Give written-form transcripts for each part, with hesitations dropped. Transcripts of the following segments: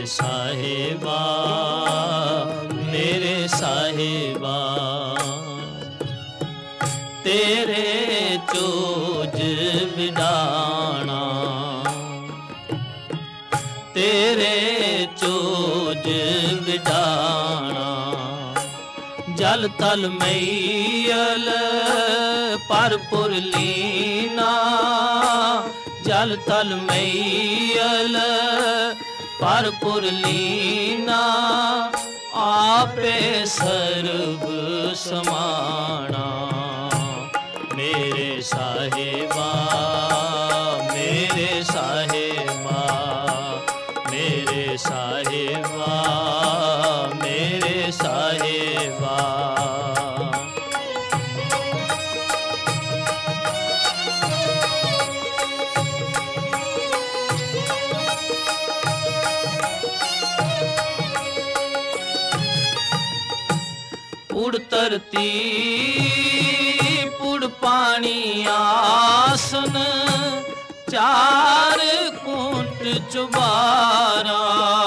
साहिबा मेरे साहिबा तेरे चोज बिडाना तेरे चोज बिडाना जल तल मैयल परपुर लीना जल तल मैयल परपुर लीना आपे सर्व समाना मेरे साहिबा मेरे साहिबा मेरे साहिबा मेरे साहिबा पुड़ धरती पुड़ पानी आसन चार कुंट चुबारा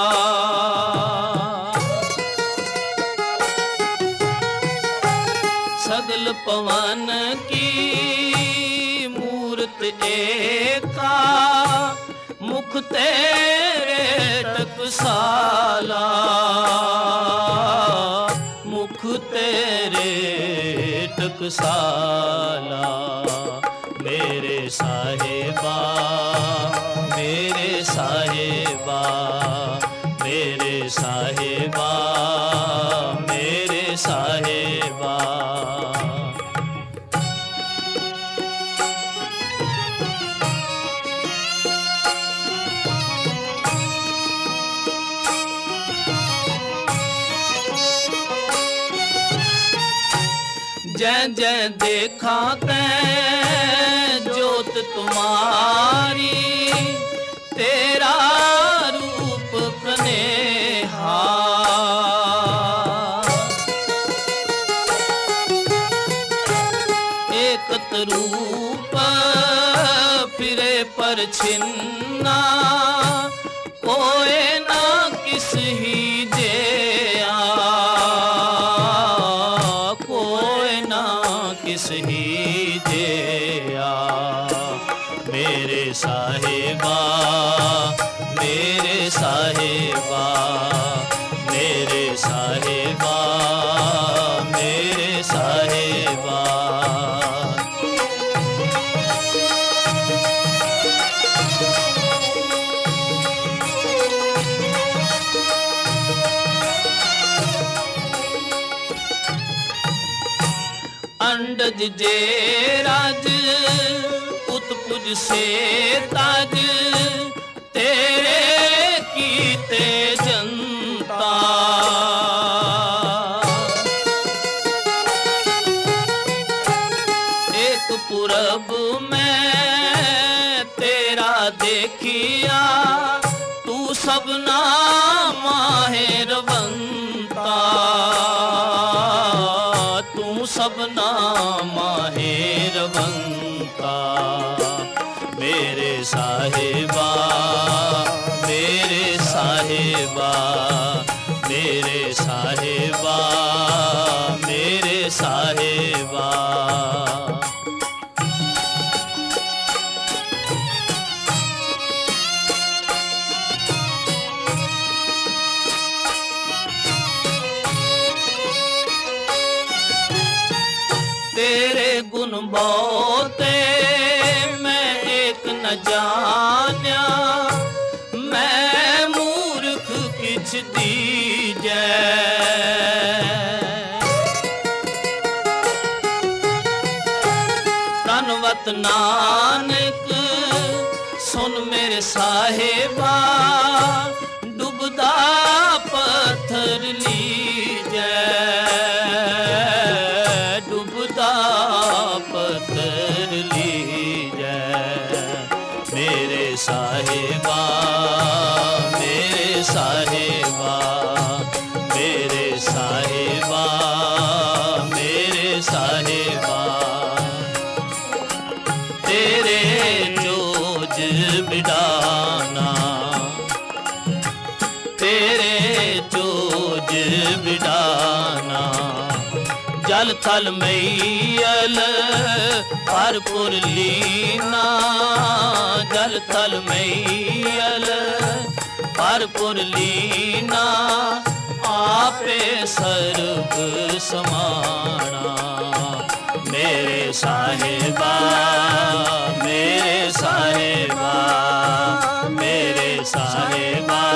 सगल पवन की मूरत एका मुख तेरे टकसाला मुख तेरे टकसाला मेरे साहिबा मेरे साहिबा मेरे साहिबा मेरे साहिबा जय जय देखा तैं जोत तुम्हारी तेरा रूप कनेहा एक रूप फिरे पर छिन्ना कोई ना किस ही जेया किस ही जेया मेरे साहिबा मेरे साहिबा मेरे साहिबा मेरे साहिबा अंडज जे राज उत्पुज से ताज तेरे कीते जनता एक पुरब में तेरा देखिया तू सबना माहिर बनता तू सबना माहिर बनता मेरे साहिबा मेरे साहिबा मेरे साहिबा मेरे साहिबा तेरे गुण बहुते मैं एक न जान्या मैं मूर्ख किछ दीजै तनवत नानक सुन मेरे साहिबा डुबदा पत्थर लीजै पत्थर लीजै मेरे साहिबा मेरे साहिबा मेरे साहिबा मेरे साहिबा तेरे चोज बिडाना जल थल मैयल भरपुर लीना जल थल मैयल भरपुर लीना आपे सर्ग समाना मेरे साहिबा मेरे साहिबा मेरे साहिबा